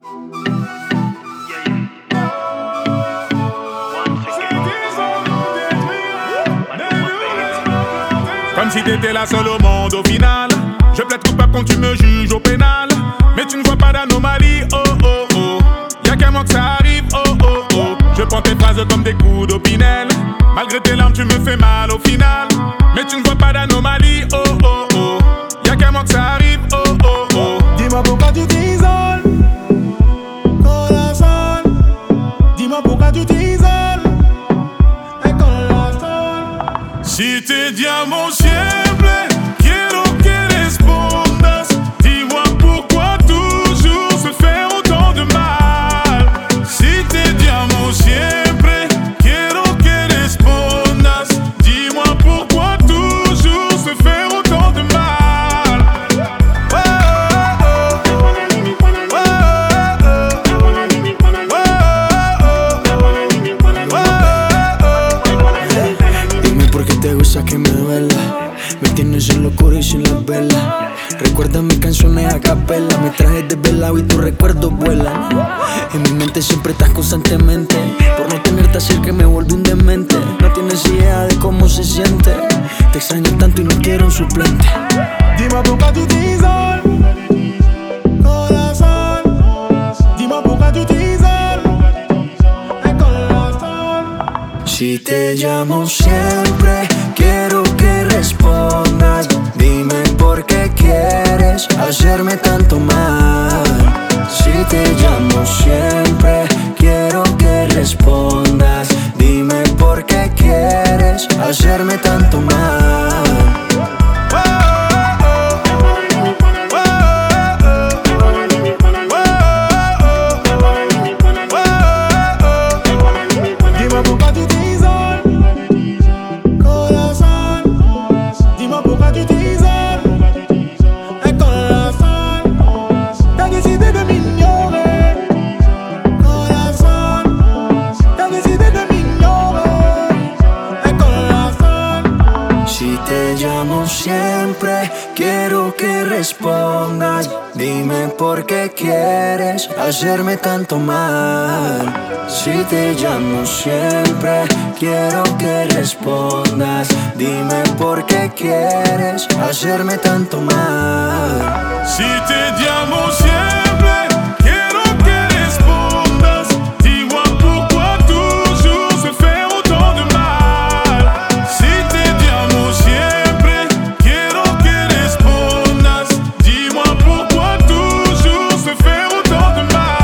Comme si t'étais la seule au monde au final. Je plaide coupable quand tu me juges au pénal. Mais tu ne vois pas d'anomalie, oh oh oh. Y'a qu'un mois que ça arrive, oh oh oh. Je prends tes phrases comme des coups d'opinel. Malgré tes larmes tu me fais mal au final. Mais tu ne vois pas d'anomalie, oh oh oh. Y'a qu'un mois que ça arrive, oh oh oh. Dis-moi pourquoi tu t'isoles, corazón. Dis-moi pourquoi tu t'isoles, corazón. Si te llamo siempre, quiero que respondas. Dis-moi pourquoi toujours se faire autant de mal. Si te llamo siempre, quiero que respondas. Dis-moi pourquoi toujours se faire autant de mal. Oh, oh, oh. Dime por qué te gusta que me duela. Me tienes en locura y sin las velas. Recuerda mis canciones a capela. Me trajes desvelado y tus recuerdos vuelan. En mi mente siempre estás constantemente. Por no tenerte cerca me vuelvo un demente. No tienes idea de cómo se siente. Te extraño tanto y no quiero un suplente. Dis-moi pourquoi tu t'isoles, corazón. Dis-moi pourquoi tu t'isoles, corazón. Si te llamo siempre, quiero que respondas. Dime por qué quieres hacerme tanto mal. Si te llamo siempre, quiero que respondas. Dime por qué quieres hacerme tanto mal. Dis-moi pourquoi tu t'isoles, corazón. Dis-moi pourquoi tu t'isoles, corazón. T'as décidé de m'ignorer, corazón. T'as décidé de m'ignorer, corazón. Si te llamo siempre, quiero que respondas. Dime por qué quieres hacerme tanto mal. Si te llamo siempre, quiero que respondas. Dime por qué quieres hacerme tanto mal. Si te llamo siempre, quiero que respondas. Dis-moi pourquoi toujours se faire autant de mal. Si te llamo siempre, quiero que respondas. Dis-moi pourquoi toujours se faire autant de mal.